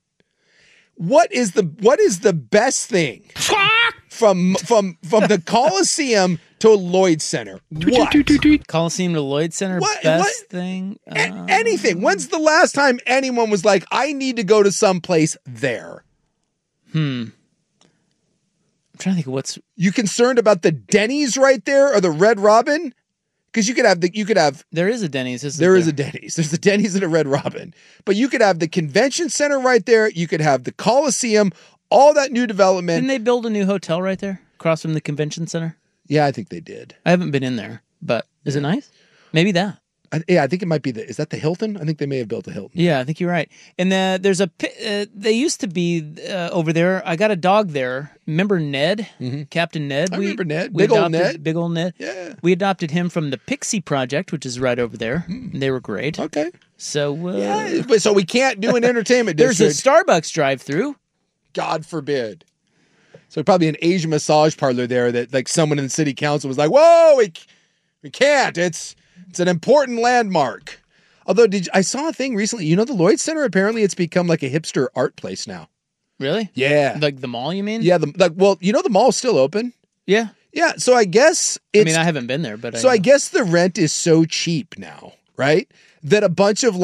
[SPEAKER 7] the best thing from the Coliseum to Lloyd Center? What?
[SPEAKER 6] Coliseum to Lloyd Center, best thing?
[SPEAKER 7] Anything. When's the last time anyone was like, I need to go to someplace there?
[SPEAKER 6] I'm trying to think of what's...
[SPEAKER 7] You concerned about the Denny's right there or the Red Robin? Because you could have...
[SPEAKER 6] There is a Denny's, isn't
[SPEAKER 7] there? There is a Denny's. There's a Denny's and a Red Robin. But you could have the convention center right there. You could have the Coliseum, all that new development.
[SPEAKER 6] Didn't they build a new hotel right there across from the convention center?
[SPEAKER 7] Yeah, I think they did.
[SPEAKER 6] I haven't been in there, but is it nice? Maybe that.
[SPEAKER 7] I think it might be is that the Hilton? I think they may have built a Hilton.
[SPEAKER 6] Yeah, I think you're right. And there's they used to be over there. I got a dog there. Remember Ned?
[SPEAKER 7] Mm-hmm.
[SPEAKER 6] Captain Ned?
[SPEAKER 7] I remember Ned. Big old Ned.
[SPEAKER 6] Yeah. We adopted him from the Pixie Project, which is right over there. And they were great.
[SPEAKER 7] Okay.
[SPEAKER 6] So,
[SPEAKER 7] so we can't do an entertainment
[SPEAKER 6] district. There's a Starbucks drive-through.
[SPEAKER 7] God forbid. So probably an Asian massage parlor there that someone in the city council was like, whoa, we can't. It's an important landmark. Although I saw a thing recently, the Lloyd Center, apparently it's become like a hipster art place now.
[SPEAKER 6] Really?
[SPEAKER 7] Yeah.
[SPEAKER 6] Like the mall, you mean?
[SPEAKER 7] Yeah. The mall's still open.
[SPEAKER 6] Yeah.
[SPEAKER 7] Yeah. So I guess
[SPEAKER 6] I haven't been there, but
[SPEAKER 7] I guess the rent is so cheap now, right? That a bunch of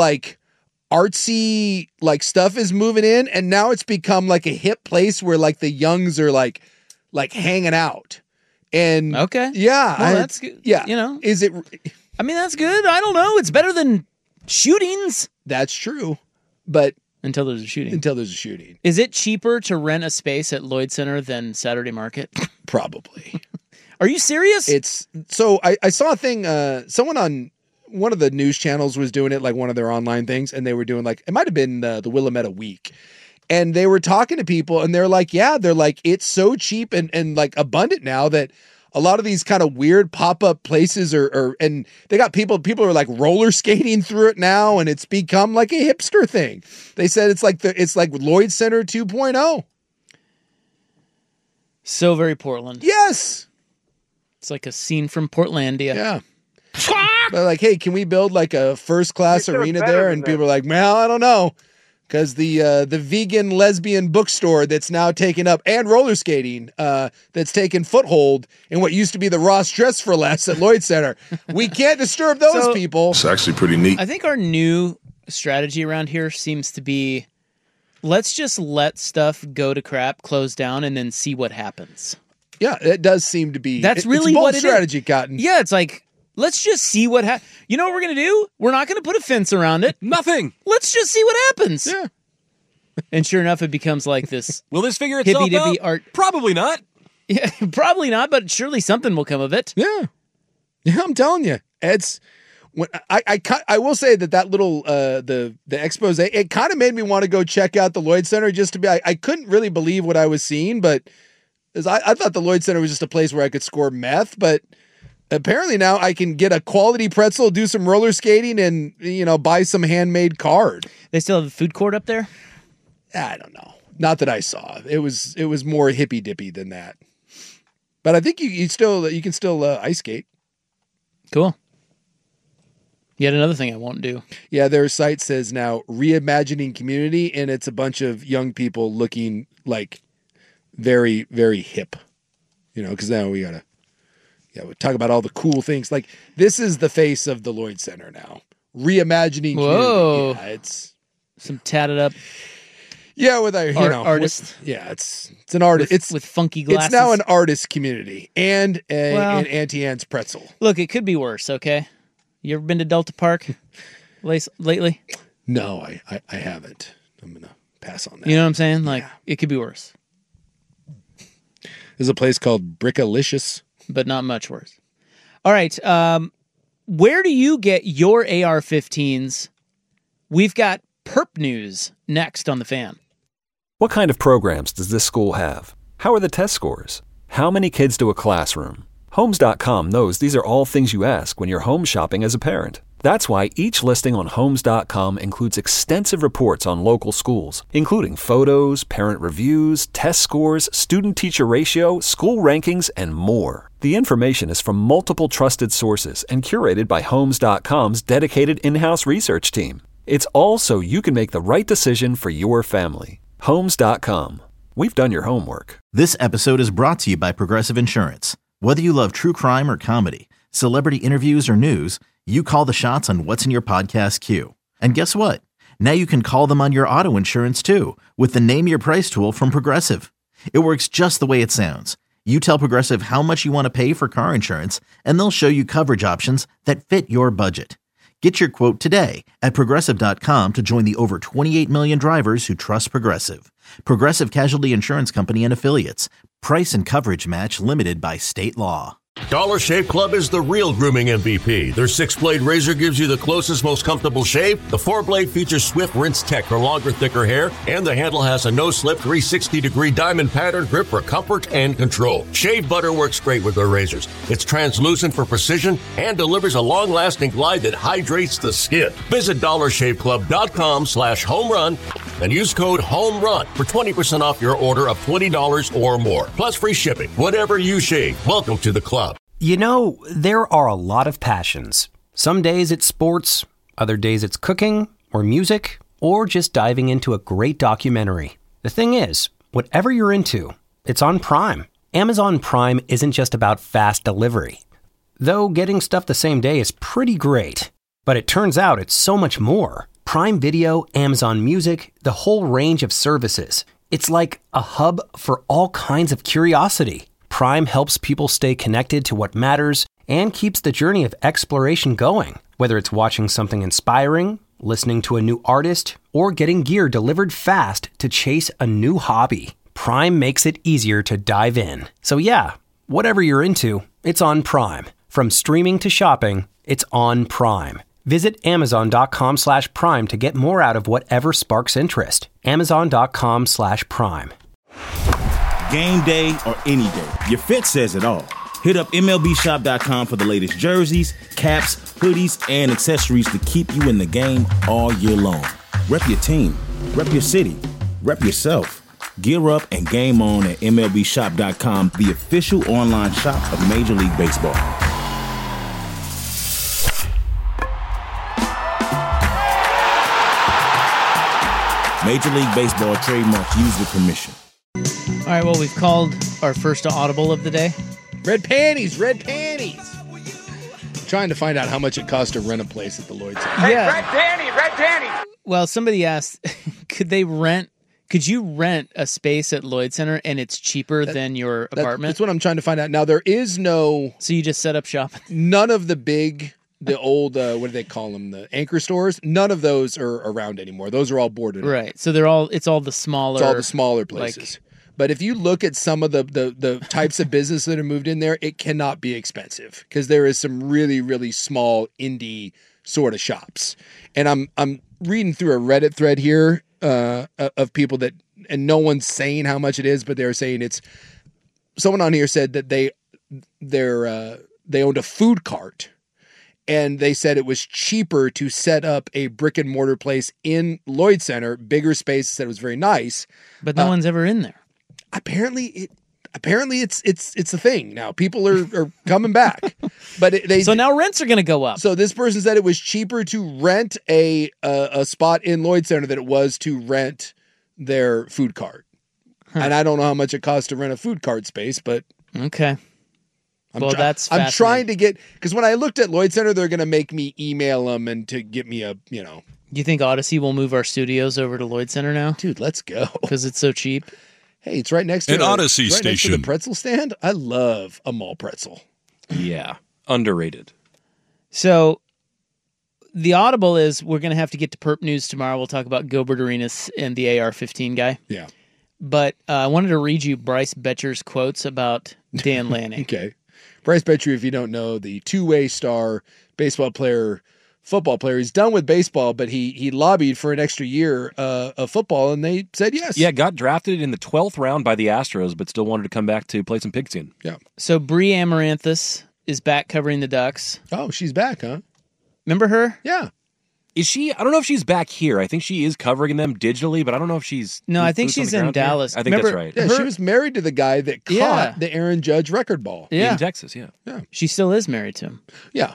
[SPEAKER 7] artsy stuff is moving in, and now it's become a hip place where the youngs are like hanging out. And
[SPEAKER 6] okay.
[SPEAKER 7] Yeah.
[SPEAKER 6] Well, that's good.
[SPEAKER 7] Yeah. Is it...
[SPEAKER 6] I mean, that's good. I don't know. It's better than shootings.
[SPEAKER 7] That's true. But
[SPEAKER 6] until there's a shooting. Is it cheaper to rent a space at Lloyd Center than Saturday Market?
[SPEAKER 7] Probably.
[SPEAKER 6] Are you serious?
[SPEAKER 7] So I saw a thing, someone on one of the news channels was doing it, one of their online things, and they were doing it might have been the Willamette Week. And they were talking to people, and they're it's so cheap and abundant now that a lot of these kind of weird pop-up places and they got people are roller skating through it now, and it's become a hipster thing. They said it's like Lloyd Center 2.0.
[SPEAKER 6] So very Portland.
[SPEAKER 7] Yes.
[SPEAKER 6] It's like a scene from Portlandia.
[SPEAKER 7] Yeah. But hey, can we build a first-class arena there? And people are like, well, I don't know. Because the vegan lesbian bookstore that's now taken up, and roller skating that's taken foothold in what used to be the Ross Dress for Less at Lloyd Center. We can't disturb those people.
[SPEAKER 9] It's actually pretty neat.
[SPEAKER 6] I think our new strategy around here seems to be, let's just let stuff go to crap, close down, and then see what happens.
[SPEAKER 7] Yeah, it does seem to be.
[SPEAKER 6] That's really
[SPEAKER 7] it's
[SPEAKER 6] what it
[SPEAKER 7] strategy,
[SPEAKER 6] is.
[SPEAKER 7] Cotton.
[SPEAKER 6] Yeah, it's let's just see what happens. You know what we're going to do? We're not going to put a fence around it.
[SPEAKER 8] Nothing.
[SPEAKER 6] Let's just see what happens.
[SPEAKER 7] Yeah.
[SPEAKER 6] And sure enough, it becomes this.
[SPEAKER 8] Will this figure itself out?
[SPEAKER 6] Hippy-dippy art.
[SPEAKER 8] Probably not.
[SPEAKER 6] Yeah, probably not, but surely something will come of it.
[SPEAKER 7] Yeah. Yeah, I'm telling you. It's... When I will say that little the expose, it kind of made me want to go check out the Lloyd Center just to be. I couldn't really believe what I was seeing, but I thought the Lloyd Center was just a place where I could score meth. But apparently now I can get a quality pretzel, do some roller skating, and buy some handmade card.
[SPEAKER 6] They still have a food court up there.
[SPEAKER 7] I don't know. Not that I saw. It was more hippy dippy than that. But I think you can still ice skate.
[SPEAKER 6] Cool. Yet another thing I won't do.
[SPEAKER 7] Yeah, their site says now reimagining community, and it's a bunch of young people looking very, very hip. Because now we we talk about all the cool things. This is the face of the Lloyd Center now. Reimagining
[SPEAKER 6] Whoa.
[SPEAKER 7] community. Yeah, it's
[SPEAKER 6] some tatted up.
[SPEAKER 7] Yeah, with our
[SPEAKER 6] artist.
[SPEAKER 7] It's an artist.
[SPEAKER 6] With funky glasses.
[SPEAKER 7] It's now an artist community and an Auntie Anne's pretzel.
[SPEAKER 6] Look, it could be worse. Okay. You ever been to Delta Park lately?
[SPEAKER 7] No, I haven't. I'm going to pass on that.
[SPEAKER 6] You know what I'm saying? It could be worse.
[SPEAKER 7] There's a place called Brickalicious.
[SPEAKER 6] But not much worse. All right. Where do you get your AR-15s We've got perp news next on The Fan.
[SPEAKER 1] What kind of programs does this school have? How are the test scores? How many kids do a classroom? Homes.com knows these are all things you ask when you're home shopping as a parent. That's why each listing on Homes.com includes extensive reports on local schools, including photos, parent reviews, test scores, student-teacher ratio, school rankings, and more. The information is from multiple trusted sources and curated by Homes.com's dedicated in-house research team. It's all so you can make the right decision for your family. Homes.com. We've done your homework.
[SPEAKER 2] This episode is brought to you by Progressive Insurance. Whether you love true crime or comedy, celebrity interviews or news, you call the shots on what's in your podcast queue. And guess what? Now you can call them on your auto insurance too with the Name Your Price tool from Progressive. It works just the way it sounds. You tell Progressive how much you want to pay for car insurance, and they'll show you coverage options that fit your budget. Get your quote today at Progressive.com to join the over 28 million drivers who trust Progressive. Progressive Casualty Insurance Company and Affiliates. Price and coverage match limited by state law.
[SPEAKER 3] Dollar Shave Club is the real grooming MVP. Their 6-blade razor gives you the closest, most comfortable shave. The 4-blade features swift rinse tech for longer, thicker hair, and the handle has a no-slip 360-degree diamond pattern grip for comfort and control. Shave butter works great with their razors. It's translucent for precision and delivers a long-lasting glide that hydrates the skin. Visit dollarshaveclub.com/homerun and use code HOMERUN for 20% off your order of $20 or more, plus free shipping. Whatever you shave, welcome to the club.
[SPEAKER 10] You know, there are a lot of passions. Some days it's sports, other days it's cooking, or music, or just diving into a great documentary. The thing is, whatever you're into, it's on Prime. Amazon Prime isn't just about fast delivery. Though getting stuff the same day is pretty great. But it turns out it's so much more. Prime Video, Amazon Music, the whole range of services. It's like a hub for all kinds of curiosity. Prime helps people stay connected to what matters and keeps the journey of exploration going. Whether it's watching something inspiring, listening to a new artist, or getting gear delivered fast to chase a new hobby, Prime makes it easier to dive in. So yeah, whatever you're into, it's on Prime. From streaming to shopping, it's on Prime. Visit Amazon.com/Prime to get more out of whatever sparks interest. Amazon.com/Prime.
[SPEAKER 11] Game day or any day, your fit says it all. Hit up MLBshop.com for the latest jerseys, caps, hoodies, and accessories to keep you in the game all year long. Rep your team, rep your city, rep yourself. Gear up and game on at MLBshop.com, the official online shop of Major League Baseball. Major League Baseball trademarks used with permission.
[SPEAKER 6] All right, well, we've called our first audible of the day.
[SPEAKER 7] Red panties, red panties. I'm trying to find out how much it costs to rent a place at the Lloyd Center.
[SPEAKER 6] Yeah.
[SPEAKER 12] Red panties.
[SPEAKER 6] Well, somebody asked, could you rent a space at Lloyd Center and it's cheaper than your apartment?
[SPEAKER 7] That's what I'm trying to find out. Now, there is no...
[SPEAKER 6] So you just set up shop?
[SPEAKER 7] None of the old, what do they call them? The anchor stores. None of those are around anymore. Those are all boarded up.
[SPEAKER 6] Right. So it's all the smaller...
[SPEAKER 7] It's all the smaller places. But if you look at some of the types of business that are moved in there, it cannot be expensive because there is some really, really small indie sort of shops. And I'm reading through a Reddit thread here of people that, and no one's saying how much it is, but they're saying it's, someone on here said that they owned a food cart. And they said it was cheaper to set up a brick and mortar place in Lloyd Center, bigger space. Said it was very nice,
[SPEAKER 6] but no one's ever in there.
[SPEAKER 7] Apparently it's a thing now. People are coming back, but
[SPEAKER 6] so now rents are going to go up.
[SPEAKER 7] So this person said it was cheaper to rent a spot in Lloyd Center than it was to rent their food cart. And I don't know how much it costs to rent a food cart space, but
[SPEAKER 6] okay.
[SPEAKER 7] I'm trying to get, because when I looked at Lloyd Center, they're going to make me email them and to get me a.
[SPEAKER 6] You think Odyssey will move our studios over to Lloyd Center now?
[SPEAKER 7] Dude, let's go.
[SPEAKER 6] Because it's so cheap.
[SPEAKER 7] Hey, it's right next to
[SPEAKER 13] an Odyssey station.
[SPEAKER 7] Next to the pretzel stand. I love a mall pretzel.
[SPEAKER 8] Yeah, underrated.
[SPEAKER 6] So the audible is we're going to have to get to Perp News tomorrow. We'll talk about Gilbert Arenas and the AR-15 guy.
[SPEAKER 7] Yeah.
[SPEAKER 6] But I wanted to read you Bryce Betcher's quotes about Dan Lanning.
[SPEAKER 7] Okay. Bryce Betcher, if you don't know, the two-way star baseball player football player. He's done with baseball, but he lobbied for an extra year of football, and they said yes.
[SPEAKER 8] Yeah, got drafted in the 12th round by the Astros, but still wanted to come back to play some pigskin.
[SPEAKER 7] Yeah.
[SPEAKER 6] So Bree Amaranthus is back covering the Ducks.
[SPEAKER 7] Oh, she's back, huh?
[SPEAKER 6] Remember her?
[SPEAKER 7] Yeah.
[SPEAKER 8] Is she? I don't know if she's back here. I think she is covering them digitally, but I don't know if she's.
[SPEAKER 6] No, I think she's in Dallas.
[SPEAKER 8] Here. I think
[SPEAKER 6] Remember,
[SPEAKER 8] that's right.
[SPEAKER 7] Yeah, she was married to the guy that caught the Aaron Judge record ball.
[SPEAKER 6] Yeah.
[SPEAKER 8] In Texas, yeah.
[SPEAKER 6] She still is married to him.
[SPEAKER 7] Yeah.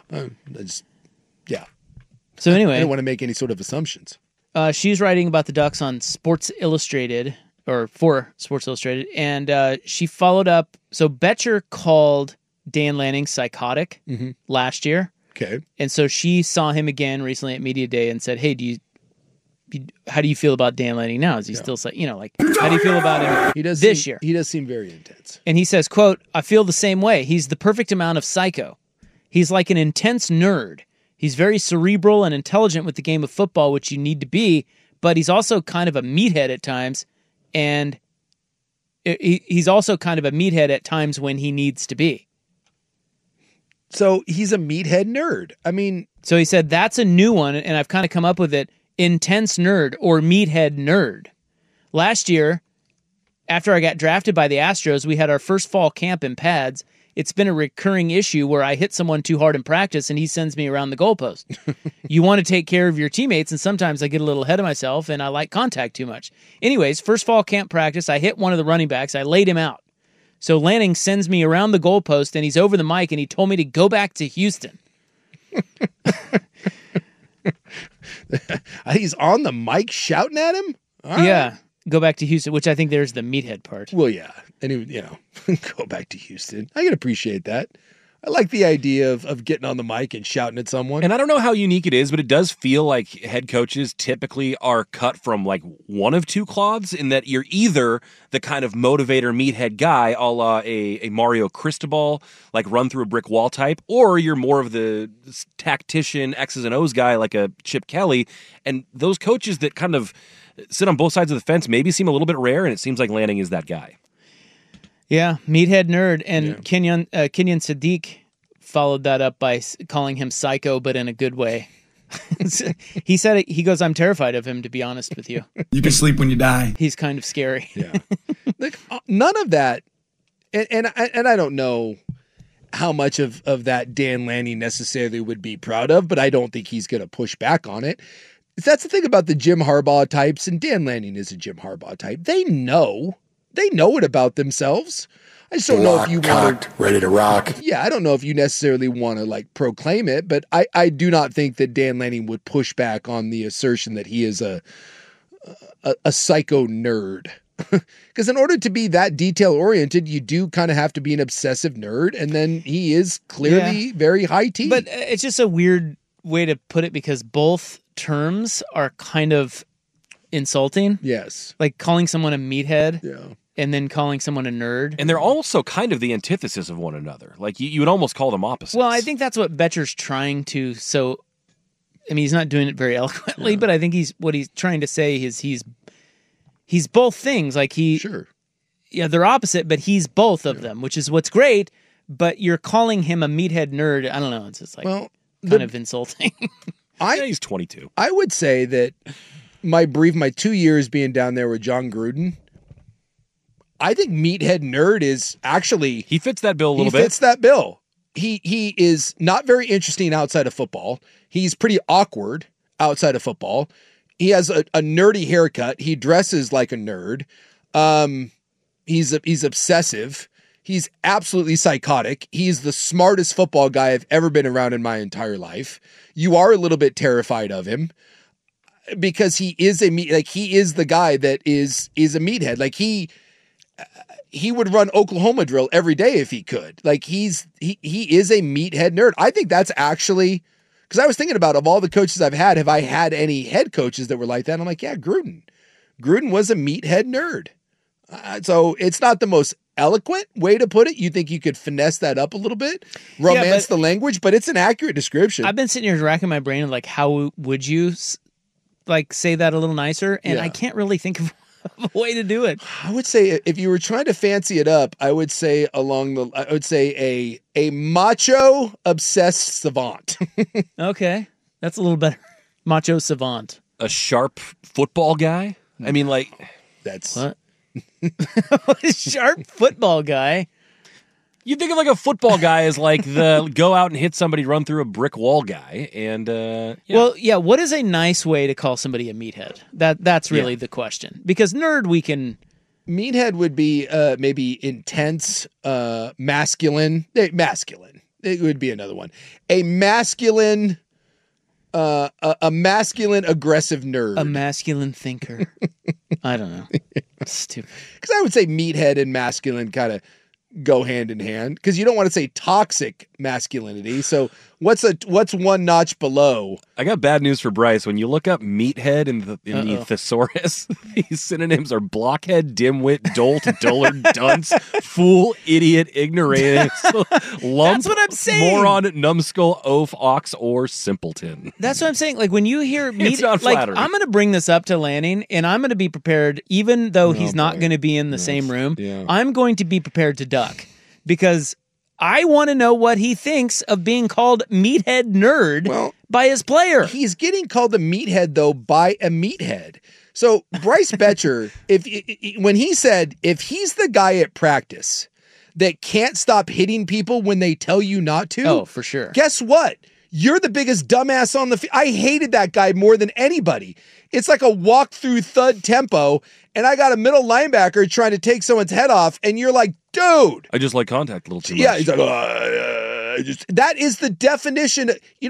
[SPEAKER 6] So anyway.
[SPEAKER 7] I don't want to make any sort of assumptions.
[SPEAKER 6] She's writing about the Ducks on Sports Illustrated, or for Sports Illustrated, and she followed up. So Betcher called Dan Lanning psychotic last year.
[SPEAKER 7] Okay.
[SPEAKER 6] And so she saw him again recently at Media Day and said, hey, how do you feel about Dan Lanning now? Is he still, how do you feel about him this year?
[SPEAKER 7] He does seem very intense.
[SPEAKER 6] And he says, quote, I feel the same way. He's the perfect amount of psycho. He's like an intense nerd. He's very cerebral and intelligent with the game of football, which you need to be, but he's also kind of a meathead at times, and he's also kind of a meathead at times when he needs to be.
[SPEAKER 7] So he's a meathead nerd. I mean...
[SPEAKER 6] So he said, that's a new one, and I've kind of come up with it, intense nerd or meathead nerd. Last year, after I got drafted by the Astros, we had our first fall camp in pads. It's been a recurring issue where I hit someone too hard in practice and he sends me around the goalpost. You want to take care of your teammates, and sometimes I get a little ahead of myself and I like contact too much. Anyways, first fall camp practice, I hit one of the running backs. I laid him out. So Lanning sends me around the goalpost and he's over the mic and he told me to go back to Houston.
[SPEAKER 7] He's on the mic shouting at him? All right.
[SPEAKER 6] Yeah. Go back to Houston, which I think there's the meathead part.
[SPEAKER 7] Well, yeah. And, go back to Houston. I can appreciate that. I like the idea of getting on the mic and shouting at someone.
[SPEAKER 8] And I don't know how unique it is, but it does feel like head coaches typically are cut from like one of two cloths, in that you're either the kind of motivator meathead guy, a la a Mario Cristobal, like run through a brick wall type, or you're more of the tactician X's and O's guy like a Chip Kelly. And those coaches that kind of sit on both sides of the fence maybe seem a little bit rare, and it seems like Lanning is that guy.
[SPEAKER 6] Yeah, meathead nerd. And Kenyon Sadiq followed that up by calling him psycho, but in a good way. He said, he goes, I'm terrified of him, to be honest with you.
[SPEAKER 13] You can sleep when you die.
[SPEAKER 6] He's kind of scary.
[SPEAKER 7] Yeah. Like, none of that, and I don't know how much of that Dan Lanning necessarily would be proud of, but I don't think he's going to push back on it. That's the thing about the Jim Harbaugh types, and Dan Lanning is a Jim Harbaugh type. They know it about themselves. I just don't know if you want to,
[SPEAKER 13] ready to rock.
[SPEAKER 7] Yeah, I don't know if you necessarily want to like proclaim it, but I do not think that Dan Lanning would push back on the assertion that he is a psycho nerd. Because in order to be that detail oriented, you do kind of have to be an obsessive nerd, and then he is clearly very high T.
[SPEAKER 6] But it's just a weird way to put it, because both terms are kind of insulting.
[SPEAKER 7] Yes.
[SPEAKER 6] Like calling someone a meathead.
[SPEAKER 7] Yeah.
[SPEAKER 6] And then calling someone a nerd.
[SPEAKER 8] And they're also kind of the antithesis of one another. Like, you would almost call them opposites.
[SPEAKER 6] Well, I think that's what Betcher's trying to. So, I mean, he's not doing it very eloquently, but I think what he's trying to say is he's both things. Like yeah, they're opposite, but he's both of them, which is what's great. But you're calling him a meathead nerd. I don't know. It's just like kind of insulting.
[SPEAKER 8] He's 22.
[SPEAKER 7] I would say that my 2 years being down there with John Gruden, I think meathead nerd is actually...
[SPEAKER 8] He fits that bill a little bit.
[SPEAKER 7] He fits that bill. He is not very interesting outside of football. He's pretty awkward outside of football. He has a nerdy haircut. He dresses like a nerd. He's obsessive. He's absolutely psychotic. He's the smartest football guy I've ever been around in my entire life. You are a little bit terrified of him because he is he is the guy that is a meathead. Like he would run Oklahoma drill every day if he could. Like he is a meathead nerd. I think that's actually, because I was thinking about, of all the coaches I've had, have I had any head coaches that were like that? And I'm like, yeah, Gruden. Gruden was a meathead nerd. So it's not the most eloquent way to put it. You think you could finesse that up a little bit, romance the language, but it's an accurate description.
[SPEAKER 6] I've been sitting here racking my brain like, how would you like say that a little nicer? And I can't really think of a way to do it.
[SPEAKER 7] I would say if you were trying to fancy it up, I would say a macho obsessed savant.
[SPEAKER 6] Okay. That's a little better. Macho savant.
[SPEAKER 8] A sharp football guy? I mean, like...
[SPEAKER 7] That's...
[SPEAKER 6] What? A sharp football guy?
[SPEAKER 8] You think of like a football guy as like the go out and hit somebody, run through a brick wall guy. And,
[SPEAKER 6] Well, yeah, what is a nice way to call somebody a meathead? That's really the question. Because nerd, we can...
[SPEAKER 7] Meathead would be maybe intense, masculine. Masculine. It would be another one. A masculine aggressive nerd.
[SPEAKER 6] A masculine thinker. I don't know. Stupid.
[SPEAKER 7] Because I would say meathead and masculine kind of go hand in hand, because you don't want to say toxic masculinity. So what's one notch below?
[SPEAKER 8] I got bad news for Bryce. When you look up meathead in the thesaurus, these synonyms are blockhead, dimwit, dolt, dullard, dunce, fool, idiot, ignoramus, lump,
[SPEAKER 6] That's what I'm saying.
[SPEAKER 8] moron, numbskull, oaf, ox, or simpleton.
[SPEAKER 6] That's what I'm saying. Like when you hear
[SPEAKER 8] It's not
[SPEAKER 6] like
[SPEAKER 8] flattering.
[SPEAKER 6] I'm going to bring this up to Lanning, and I'm going to be prepared, even though he's not going to be in the same room.
[SPEAKER 7] Yeah.
[SPEAKER 6] I'm going to be prepared to duck because I want to know what he thinks of being called meathead nerd by his player.
[SPEAKER 7] He's getting called a meathead though by a meathead. So Bryce Betcher, when he said if he's the guy at practice that can't stop hitting people when they tell you not to,
[SPEAKER 6] Oh, for sure.
[SPEAKER 7] guess what? You're the biggest dumbass on the field. I hated that guy more than anybody. It's like a walk through thud tempo, and I got a middle linebacker trying to take someone's head off, and you're like, dude.
[SPEAKER 8] I just like contact a little too much.
[SPEAKER 7] Yeah, he's like, that is the definition.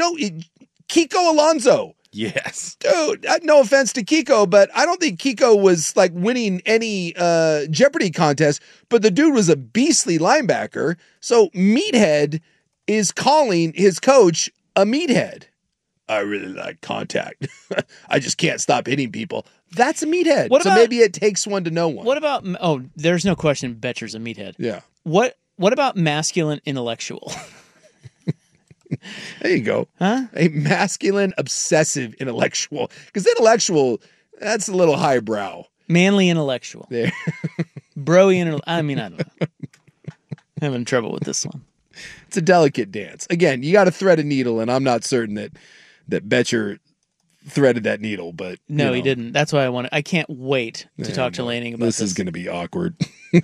[SPEAKER 7] Kiko Alonso.
[SPEAKER 8] Yes.
[SPEAKER 7] Dude, no offense to Kiko, but I don't think Kiko was like winning any Jeopardy contest, but the dude was a beastly linebacker. So Meathead is calling his coach a meathead. I really like contact. I just can't stop hitting people. That's a meathead.
[SPEAKER 6] What
[SPEAKER 7] So
[SPEAKER 6] about-
[SPEAKER 7] maybe it takes one to know one.
[SPEAKER 6] What about there's no question Betcher's a meathead.
[SPEAKER 7] Yeah.
[SPEAKER 6] What about masculine intellectual?
[SPEAKER 7] There you go.
[SPEAKER 6] Huh?
[SPEAKER 7] A masculine, obsessive intellectual. Because intellectual, that's a little highbrow.
[SPEAKER 6] Manly intellectual.
[SPEAKER 7] There.
[SPEAKER 6] Broy I mean, I don't know. Having trouble with this one.
[SPEAKER 7] It's a delicate dance. Again, you got to thread a needle, and I'm not certain that Betcher threaded that needle, but
[SPEAKER 6] No, he didn't. That's why I can't wait to talk to Lanning about this.
[SPEAKER 7] This is going to be awkward.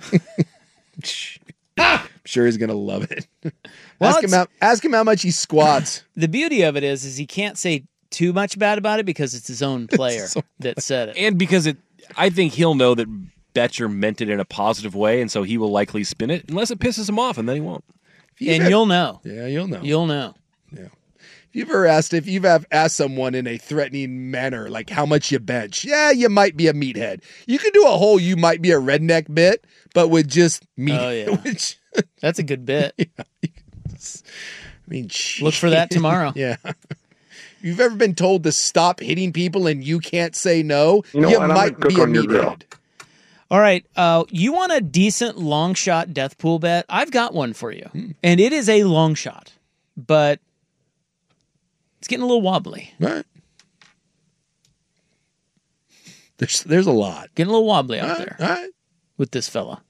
[SPEAKER 7] I'm sure he's going to love it.
[SPEAKER 6] Well,
[SPEAKER 7] ask him how much he squats.
[SPEAKER 6] The beauty of it is he can't say too much bad about it because it's his own player that said it.
[SPEAKER 8] And because I think he'll know that Betcher meant it in a positive way, and so he will likely spin it, unless it pisses him off, and then he won't.
[SPEAKER 6] You'll know.
[SPEAKER 7] Yeah, you'll know.
[SPEAKER 6] You'll know.
[SPEAKER 7] Yeah. If you've asked someone in a threatening manner, like how much you bench, yeah, you might be a meathead. You can do a whole you might be a redneck bit, but with just meat.
[SPEAKER 6] Oh, yeah. That's a good bit. Look for that tomorrow.
[SPEAKER 7] Yeah. If you've ever been told to stop hitting people and you can't say no, you might be a meathead.
[SPEAKER 6] All right. You want a decent long shot death pool bet? I've got one for you. And it is a long shot, but it's getting a little wobbly.
[SPEAKER 7] All right. There's a lot.
[SPEAKER 6] Getting a little wobbly out there.
[SPEAKER 7] All right.
[SPEAKER 6] With this fella.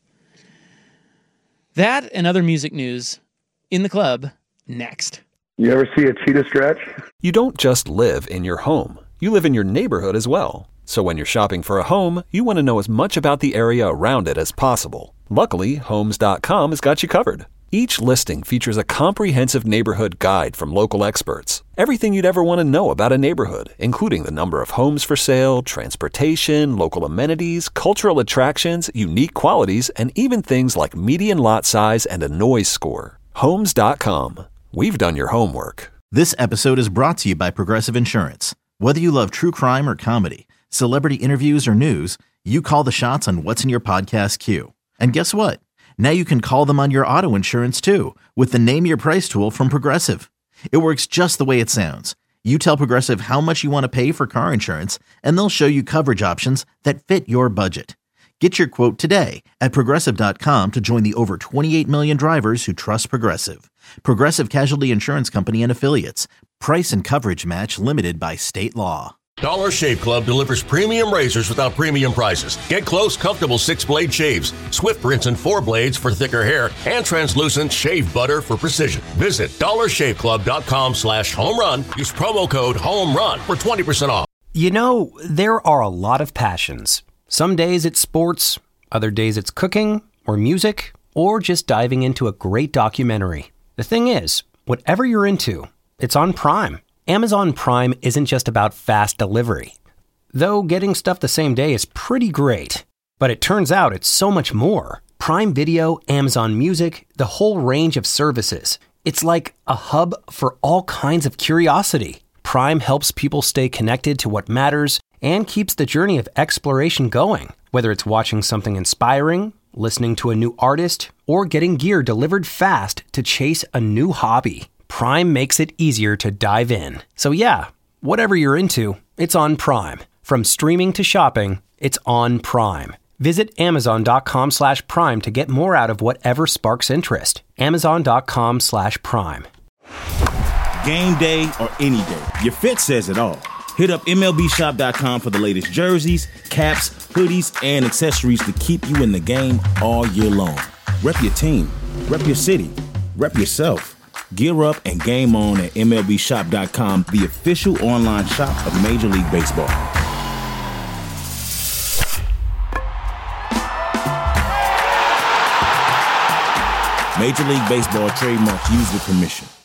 [SPEAKER 6] That and other music news in the club next.
[SPEAKER 14] You ever see a cheetah stretch?
[SPEAKER 1] You don't just live in your home. You live in your neighborhood as well. So when you're shopping for a home, you want to know as much about the area around it as possible. Luckily, Homes.com has got you covered. Each listing features a comprehensive neighborhood guide from local experts. Everything you'd ever want to know about a neighborhood, including the number of homes for sale, transportation, local amenities, cultural attractions, unique qualities, and even things like median lot size and a noise score. Homes.com. We've done your homework.
[SPEAKER 2] This episode is brought to you by Progressive Insurance. Whether you love true crime or comedy, celebrity interviews or news, you call the shots on what's in your podcast queue. And guess what? Now you can call them on your auto insurance too with the Name Your Price tool from Progressive. It works just the way it sounds. You tell Progressive how much you want to pay for car insurance, and they'll show you coverage options that fit your budget. Get your quote today at Progressive.com to join the over 28 million drivers who trust Progressive. Progressive Casualty Insurance Company and Affiliates. Price and coverage match limited by state law.
[SPEAKER 3] Dollar Shave Club delivers premium razors without premium prices. Get close, comfortable 6-blade shaves, swift rinse and 4 blades for thicker hair, and translucent shave butter for precision. Visit dollarshaveclub.com/homerun. Use promo code HOMERUN for 20% off.
[SPEAKER 10] You know, there are a lot of passions. Some days it's sports, other days it's cooking or music, or just diving into a great documentary. The thing is, whatever you're into, it's on Prime. Amazon Prime isn't just about fast delivery. Though getting stuff the same day is pretty great. But it turns out it's so much more. Prime Video, Amazon Music, the whole range of services. It's like a hub for all kinds of curiosity. Prime helps people stay connected to what matters and keeps the journey of exploration going. Whether it's watching something inspiring, listening to a new artist, or getting gear delivered fast to chase a new hobby. Prime makes it easier to dive in. So yeah, whatever you're into, it's on Prime. From streaming to shopping, it's on Prime. Visit Amazon.com/Prime to get more out of whatever sparks interest. Amazon.com/Prime.
[SPEAKER 11] Game day or any day, your fit says it all. Hit up MLBshop.com for the latest jerseys, caps, hoodies, and accessories to keep you in the game all year long. Rep your team, rep your city, rep yourself. Gear up and game on at MLBshop.com, the official online shop of Major League Baseball. Major League Baseball trademarks used with permission.